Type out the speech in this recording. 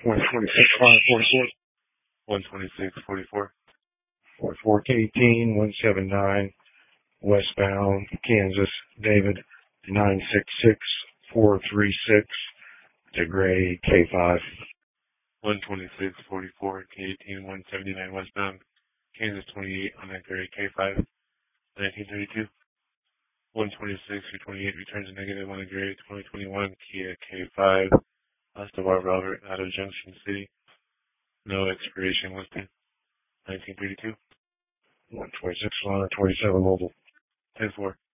12644. 4418 westbound Kansas, David 966436 to Gray K5. 12644 K18 179 westbound Kansas 28 on that Gray K5 1932. 126 returns a negative on the Gray 2021 Kia K5 Estevar Robert out of Junction City. No expiration listed. 1932. 126 27 mobile. 10-4.